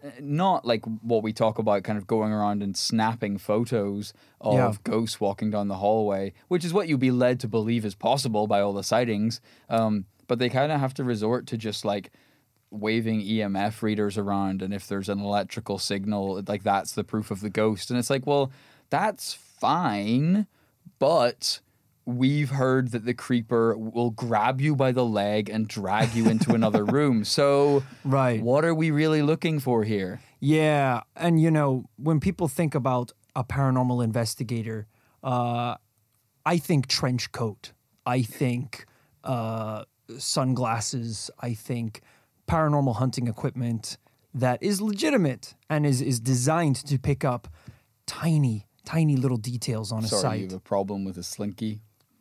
not like what we talk about, kind of going around and snapping photos of Yeah. ghosts walking down the hallway, which is what you'd be led to believe is possible by all the sightings. Um, but they kind of have to resort to just like waving E M F readers around, and if there's an electrical signal, like that's the proof of the ghost. And it's like, well, that's fine, but we've heard that the creeper will grab you by the leg and drag you into another room. So Right. what are we really looking for here? Yeah, and you know, when people think about a paranormal investigator, uh, I think trench coat. I think uh, sunglasses. I think paranormal hunting equipment that is legitimate and is is designed to pick up tiny, tiny little details on a Sorry, site. you have a problem with a slinky?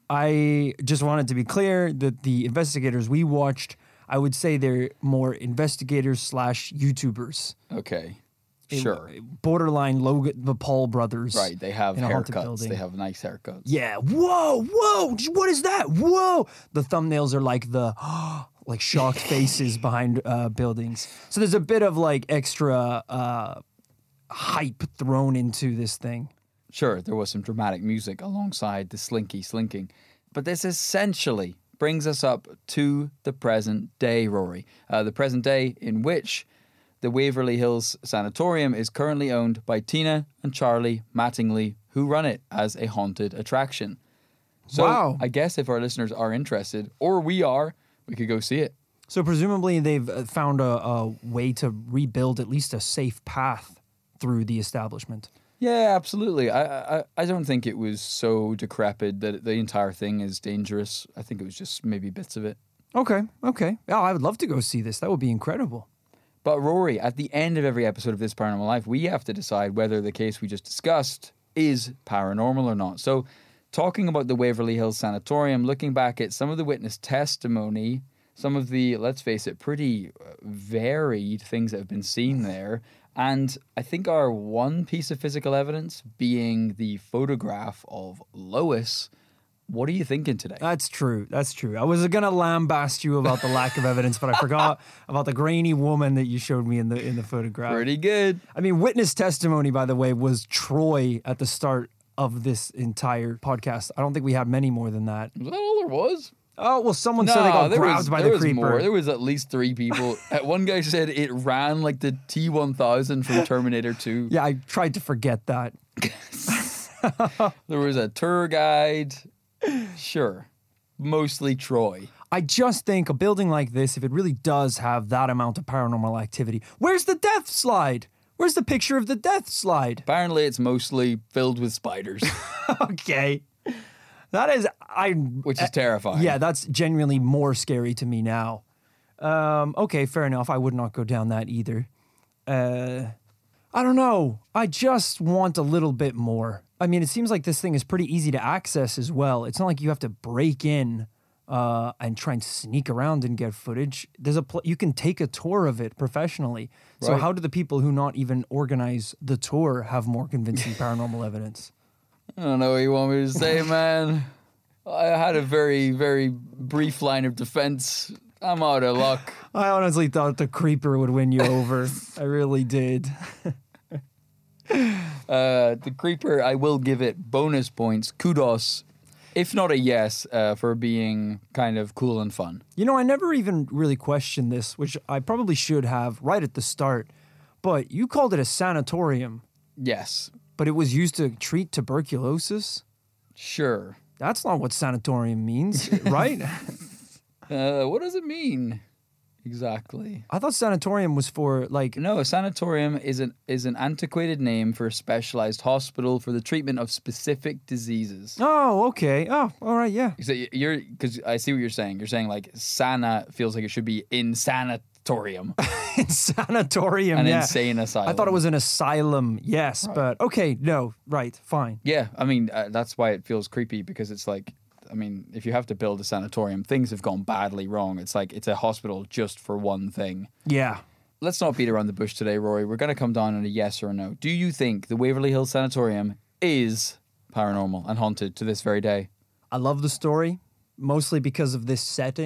I just wanted to be clear that the investigators we watched, I would say they're more investigators slash YouTubers. Okay, It- sure. Borderline Logan, the Paul brothers. Right, they have in a haunted haircuts. building. They have nice haircuts. Yeah. Whoa, whoa. What is that? Whoa. The thumbnails are like the like shocked faces behind uh, buildings. So there's a bit of like extra uh, hype thrown into this thing. Sure, there was some dramatic music alongside the slinky slinking. But this essentially brings us up to the present day, Rory. Uh, the present day in which the Waverly Hills Sanatorium is currently owned by Tina and Charlie Mattingly, who run it as a haunted attraction. So Wow. I guess if our listeners are interested, or we are, we could go see it. So presumably they've uh, found a, a way to rebuild at least a safe path through the establishment. Yeah, absolutely. I, I I don't think it was so decrepit that the entire thing is dangerous. I think it was just maybe bits of it. Okay, okay. Yeah, I would love to go see this. That would be incredible. But Rory, at the end of every episode of This Paranormal Life, we have to decide whether the case we just discussed is paranormal or not. So, talking about the Waverly Hills Sanatorium, looking back at some of the witness testimony, some of the, let's face it, pretty uh, varied things that have been seen there, and I think our one piece of physical evidence being the photograph of Lois. What are you thinking today? That's true. That's true. I was gonna lambast you about the lack of evidence, but I forgot about the grainy woman that you showed me in the in the photograph. Pretty good. I mean, witness testimony, by the way, was Troy at the start of this entire podcast. I don't think we had many more than that. Was that all there was? Oh well, someone said they got there grabbed was, by there the was creeper. More. There was at least three people. Uh, One guy said it ran like the T one thousand from Terminator two. Yeah, I tried to forget that. There was a tour guide. Sure. Mostly Troy. I just think a building like this, if it really does have that amount of paranormal activity, where's the death slide? Where's the picture of the death slide? Apparently it's mostly filled with spiders, Okay. That is, I. which is terrifying. Yeah, that's genuinely more scary to me now. Um, okay, fair enough. I would not go down that either. Uh, I don't know. I just want a little bit more. I mean, it seems like this thing is pretty easy to access as well. It's not like you have to break in uh, and try and sneak around and get footage. There's a pl- you can take a tour of it professionally. So Right. how do the people who not even organize the tour have more convincing paranormal evidence? I don't know what you want me to say, man. I had a very, very brief line of defense. I'm out of luck. I honestly thought the creeper would win you over. I really did. Uh, the creeper, I will give it bonus points, kudos, if not a yes, uh, for being kind of cool and fun. You know, I never even really questioned this, which I probably should have right at the start. But you called it a sanatorium, Yes, but it was used to treat tuberculosis? sure. That's not what sanatorium means, right? Uh, what does it mean exactly? I thought sanatorium was for like No, a sanatorium is an is an antiquated name for a specialized hospital for the treatment of specific diseases. Oh, okay. Oh, all right, yeah. So y- you're because I see what you're saying. You're saying like sana feels like it should be in sanatorium, Sanatorium, an yeah. insane asylum. I thought it was an asylum, yes, but okay, no, right, fine. Yeah, I mean uh, that's why it feels creepy because it's like, I mean, if you have to build a sanatorium, things have gone badly wrong. It's like it's a hospital just for one thing. Yeah. Let's not beat around the bush today, Rory. We're going to come down on a yes or a no. Do you think the Waverly Hills Sanatorium is paranormal and haunted to this very day? I love the story, mostly because of this setting.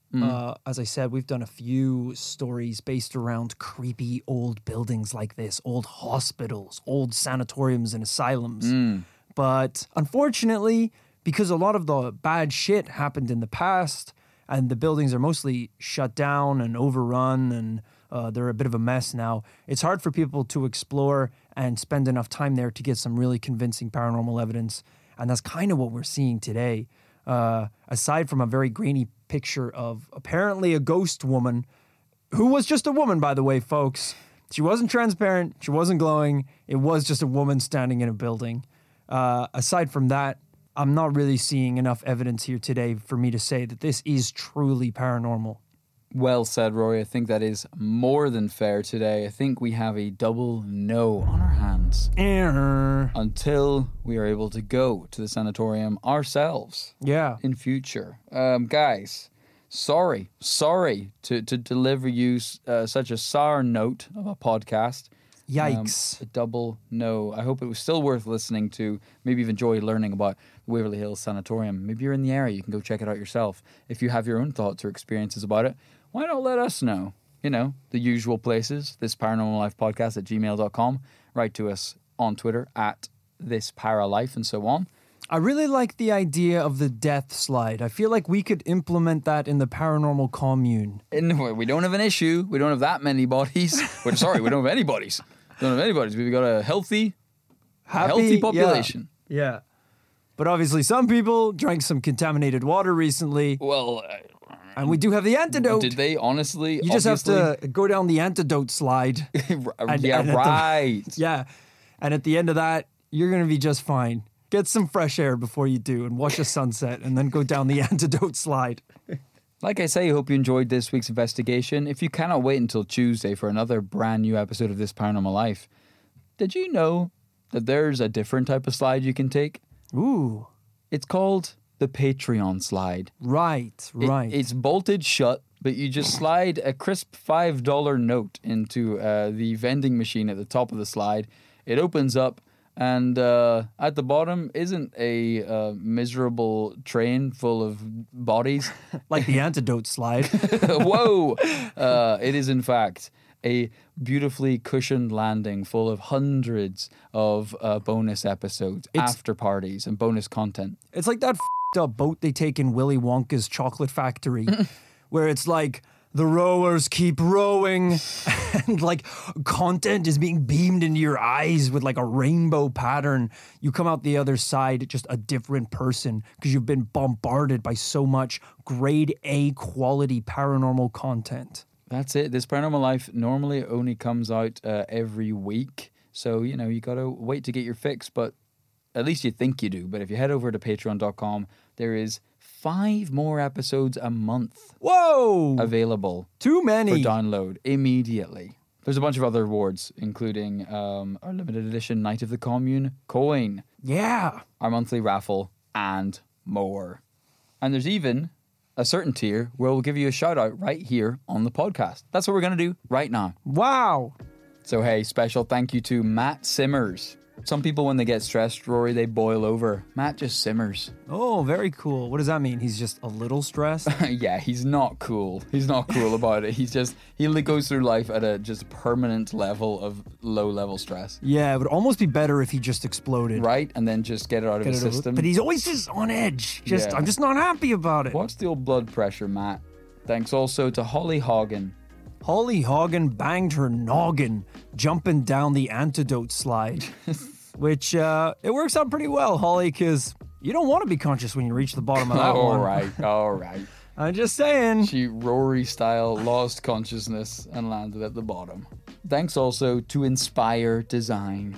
Uh, as I said, we've done a few stories based around creepy old buildings like this, old hospitals, old sanatoriums and asylums. But unfortunately, because a lot of the bad shit happened in the past and the buildings are mostly shut down and overrun and uh, they're a bit of a mess now, it's hard for people to explore and spend enough time there to get some really convincing paranormal evidence. And that's kind of what we're seeing today. Uh, aside from a very grainy picture of apparently a ghost woman, who was just a woman, by the way, folks. She wasn't transparent. She wasn't glowing. It was just a woman standing in a building. Uh, aside from that, I'm not really seeing enough evidence here today for me to say that this is truly paranormal. Well said, Rory. I think that is more than fair today. I think we have a double no on our hands Eh, until we are able to go to the sanatorium ourselves Yeah. in future. Um, guys, sorry, sorry to, to deliver you uh, such a sour note of a podcast. Yikes. Um, a double no. I hope it was still worth listening to. Maybe even enjoy learning about the Waverly Hills Sanatorium. Maybe you're in the area. You can go check it out yourself. If you have your own thoughts or experiences about it, why not let us know? You know, the usual places. This Paranormal Life Podcast at gmail dot com. Write to us on Twitter at This Para Life and so on. I really like the idea of the death slide. I feel like we could implement that in the paranormal commune. And we don't have an issue. We don't have that many bodies. We're sorry, we don't have any bodies. We don't have any bodies. We've got a healthy, Happy, healthy population. Yeah. yeah. But obviously some people drank some contaminated water recently. Well, uh, And we do have the antidote. did they honestly? You just have to go down the antidote slide. and- yeah, and at the- right. Yeah. And at the end of that, you're going to be just fine. Get some fresh air before you do and watch a sunset and then go down the antidote slide. Like I say, I hope you enjoyed this week's investigation. If you cannot wait until Tuesday for another brand new episode of This Paranormal Life, did you know that there's a different type of slide you can take? Ooh. It's called the Patreon slide. Right, It- right. it's bolted shut, but you just slide a crisp five dollar note into uh, the vending machine at the top of the slide. It opens up, and uh, at the bottom isn't a uh, miserable train full of bodies. like the antidote slide. Whoa! Uh, it is, in fact, a beautifully cushioned landing full of hundreds of uh, bonus episodes, It's- after parties, and bonus content. It's like that f***ed up boat they take in Willy Wonka's chocolate factory where it's like the rowers keep rowing and like content is being beamed into your eyes with like a rainbow pattern. You come out the other side just a different person because you've been bombarded by so much grade A quality paranormal content. That's it. This Paranormal Life normally only comes out uh, every week. So, you know, you got to wait to get your fix, but at least you think you do. But if you head over to patreon dot com, there is five more episodes a month Whoa! available Too for many. download immediately. There's a bunch of other awards, including um, our limited edition Night of the Commune coin, Yeah. our monthly raffle, and more. And there's even a certain tier where we'll give you a shout out right here on the podcast. That's what we're going to do right now. Wow. So, hey, special thank you to Matt Simmers. Some people, when they get stressed, Rory, they boil over. Matt just simmers. Oh, very cool. What does that mean? He's just a little stressed? Yeah, he's not cool. He's not cool about it. He's just, he li- goes through life at a just permanent level of low level stress. Yeah, it would almost be better if he just exploded. Right? And then just get it out of Get his it over- system. But he's always just on edge. Just Yeah. I'm just not happy about it. What's the old blood pressure, Matt? Thanks also to Holly Hagen. Holly Hagen banged her noggin jumping down the antidote slide. Which uh it works out pretty well, Holly, because you don't want to be conscious when you reach the bottom of that All one. right, all right. I'm just saying. She Rory style lost consciousness and landed at the bottom. Thanks also to Inspire Design.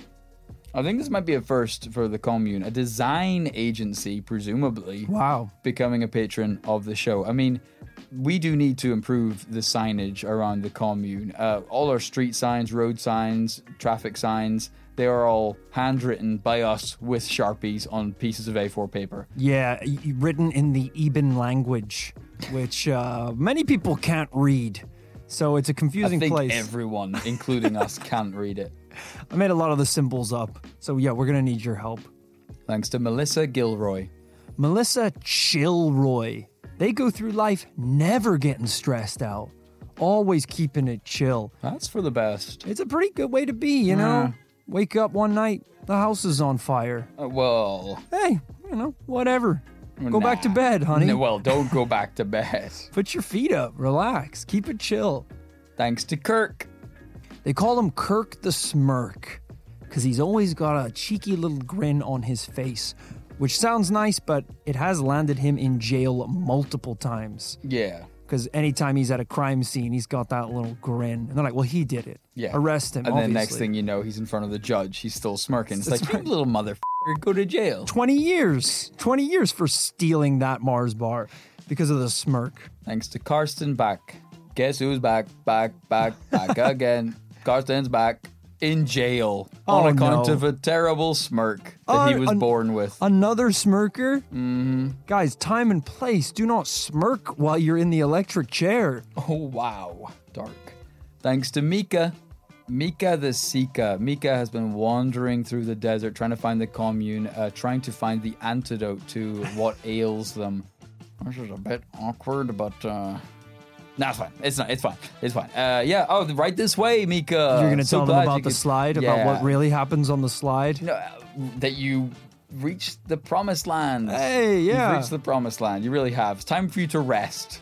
I think this might be a first for the commune. A design agency, presumably, Wow. becoming a patron of the show. I mean, we do need to improve the signage around the commune. Uh, all our street signs, road signs, traffic signs, they are all handwritten by us with Sharpies on pieces of A four paper. Yeah, y- y- written in the Eben language, which uh, many people can't read. So it's a I confusing think place. everyone, including us, can't read it. I made a lot of the symbols up. So yeah, we're going to need your help. Thanks to Melissa Gilroy. Melissa Chilroy. They go through life never getting stressed out, always keeping it chill. That's for the best. It's a pretty good way to be, you know? Wake up one night, the house is on fire. Uh, well, Hey, you know, whatever. Go nah. back to bed, honey. No, well, don't go back to bed. Put your feet up, relax, keep it chill. Thanks to Kirk. They call him Kirk the Smirk because he's always got a cheeky little grin on his face, which sounds nice, but it has landed him in jail multiple times. Yeah. Because anytime he's at a crime scene, he's got that little grin. And they're like, well, he did it. Yeah. Arrest him, And obviously. then next thing you know, he's in front of the judge. He's still smirking. It's That's like, right. you little motherfucker, go to jail. twenty years. twenty years for stealing that Mars bar because of the smirk. Thanks to Karsten back. Guess who's back, back, back, back again. Karsten's back in jail Oh, on account no. of a terrible smirk that Uh, he was an- born with. Another smirker? Mm-hmm. Guys, time and place. Do not smirk while you're in the electric chair. Oh, wow. Dark. Thanks to Mika. Mika the Sika. Mika has been wandering through the desert trying to find the commune, uh, trying to find the antidote to what ails them. This is a bit awkward, but uh, nah, it's fine. It's not. It's fine. It's fine. Uh, yeah. Oh, right this way, Mika. You're going to So tell them glad about you the could- slide, Yeah. about what really happens on the slide? No, uh, that you reached the promised land. Hey, yeah. You've reached the promised land. You really have. It's time for you to rest.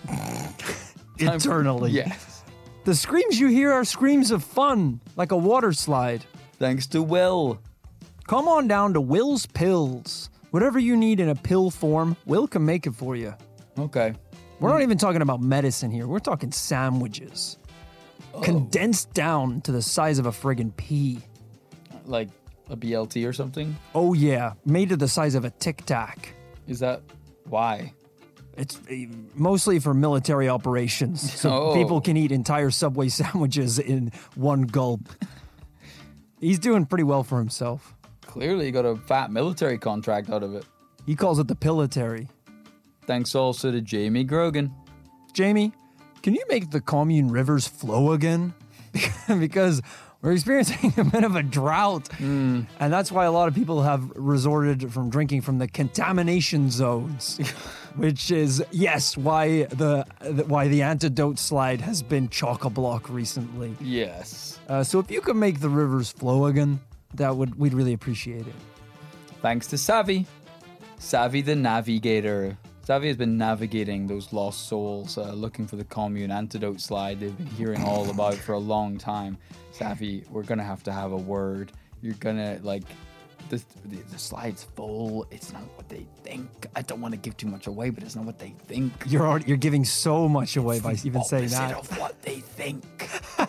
Time- Eternally. Yes. The screams you hear are screams of fun, like a water slide. Thanks to Will. Come on down to Will's Pills. Whatever you need in a pill form, Will can make it for you. Okay. We're not even talking about medicine here. We're talking sandwiches. Condensed down to the size of a friggin' pea. Like a B L T or something? Oh yeah, made to the size of a Tic Tac. Is that why? It's uh, mostly for military operations, so Oh. people can eat entire Subway sandwiches in one gulp. He's doing pretty well for himself. Clearly, you got a fat military contract out of it. He calls it the Pillitary. Thanks also to Jamie Grogan. Jamie, can you make the commune rivers flow again? Because we're experiencing a bit of a drought. And that's why a lot of people have resorted from drinking from the contamination zones. Which is, yes, why the, the why the antidote slide has been chock-a-block recently. Yes. Uh, so if you could make the rivers flow again, that would we'd really appreciate it. Thanks to Savvy. Savvy the Navigator. Savvy has been navigating those lost souls, uh, looking for the commune antidote slide they've been hearing all about for a long time. Savvy, we're going to have to have a word. You're going to, like, the, the, the slide's full. It's not what they think. I don't want to give too much away, but it's not what they think. You're already, you're giving so much away by even saying Opposite that. of what they think.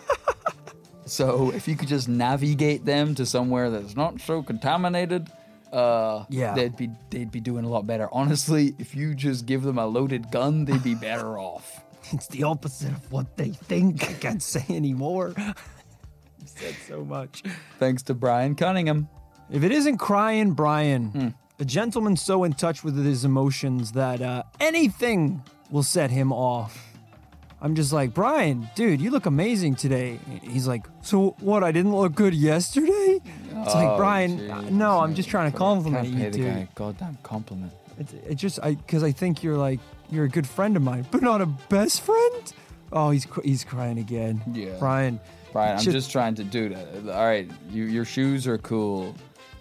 So if you could just navigate them to somewhere that's not so contaminated, uh, Yeah. they'd be they'd be doing a lot better. Honestly, if you just give them a loaded gun, they'd be better off. It's the opposite of what they think. I can't say anymore. You said so much. Thanks to Brian Cunningham. If it isn't crying Brian, Hmm. a gentleman so in touch with his emotions that uh, anything will set him off. I'm just like, Brian, dude, you look amazing today. He's like, so what, I didn't look good yesterday? It's like, Oh, Brian, jeez. no, I'm just trying to compliment Can't pay you, the guy dude. a goddamn compliment. It's it just, I, because I think you're like, you're a good friend of mine, but not a best friend? Oh, he's cr- he's crying again. Yeah. Brian. Brian, I'm should- just trying to do that. All right, you, your shoes are cool.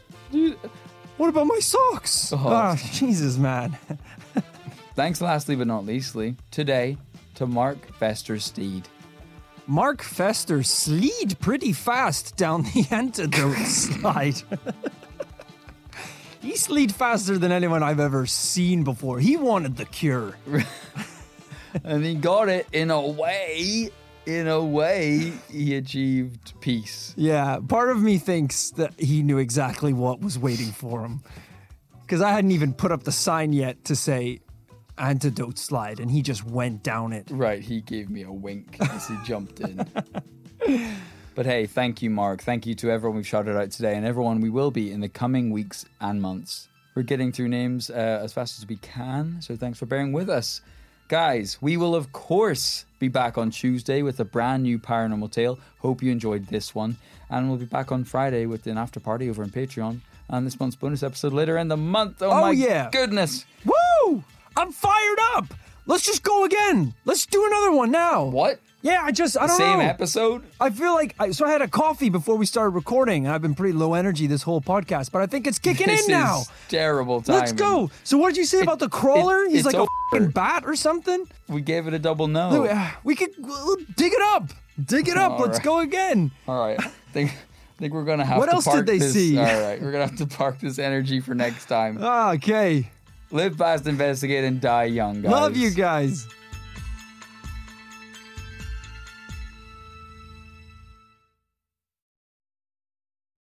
What about my socks? Oh. Ah, Jesus, man. Thanks, lastly but not leastly, today to Mark Festersteed. Mark Fester slid pretty fast down the antidote slide. He slid faster than anyone I've ever seen before. He wanted the cure. And he got it in a way, in a way, he achieved peace. Yeah, part of me thinks that he knew exactly what was waiting for him. Because I hadn't even put up the sign yet to say antidote slide, and he just went down it. Right, he gave me a wink as he jumped in. But hey, thank you, Mark. Thank you to everyone we've shouted out today and everyone we will be in the coming weeks and months. We're getting through names uh, as fast as we can, so thanks for bearing with us. Guys, we will, of course, be back on Tuesday with a brand new Paranormal Tale. Hope you enjoyed this one. And we'll be back on Friday with an after party over on Patreon. And this month's bonus episode later in the month. Oh, Oh, my yeah. goodness. Woo! I'm fired up! Let's just go again. Let's do another one now. What? Yeah, I just, I don't Same know. episode? I feel like, I, so I had a coffee before we started recording, and I've been pretty low energy this whole podcast, but I think it's kicking This in now. is terrible timing. Let's go. So what did you say about the crawler? it- He's it's like a over. fucking bat or something? We gave it a double no. Look, uh, We could we'll dig it up. Dig it up. All Let's right. go again. All right. I think, I think we're going to have What to else did park they this. see? All right. We're going to have to park this energy for next time. Ah, okay. Live fast, investigate, and die young, guys. Love you guys.